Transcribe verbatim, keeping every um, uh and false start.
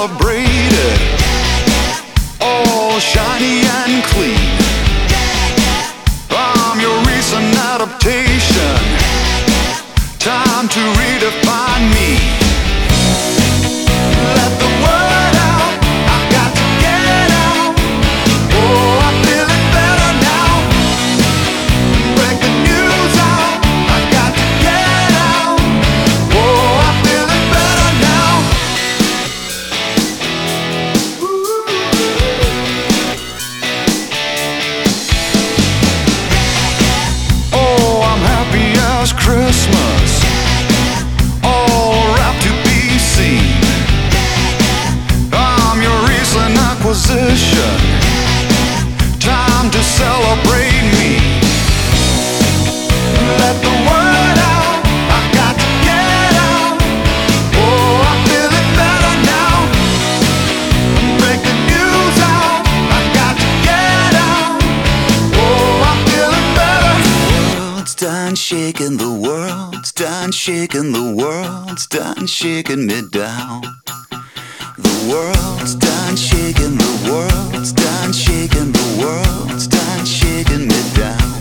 celebrated, all shiny and clean. I'm your recent adaptation, time to redefine me. Let the word out, I've got to get out. Oh, I'm feeling better now. Break the news out, I've got to get out. Oh, I'm feeling better now. Oh, I'm happy as Christmas, all wrapped to be seen. I'm your recent acquisition, time to celebrate me. Let the word out, I've got to get out. Oh, I'm feeling better now. Break the news out, I've got to get out. Oh, I'm feeling better. The world's done shaking, the world's done shaking, the world's done shaking me down. The world's done shaking, the world's done shaking, the world's done shaking me down.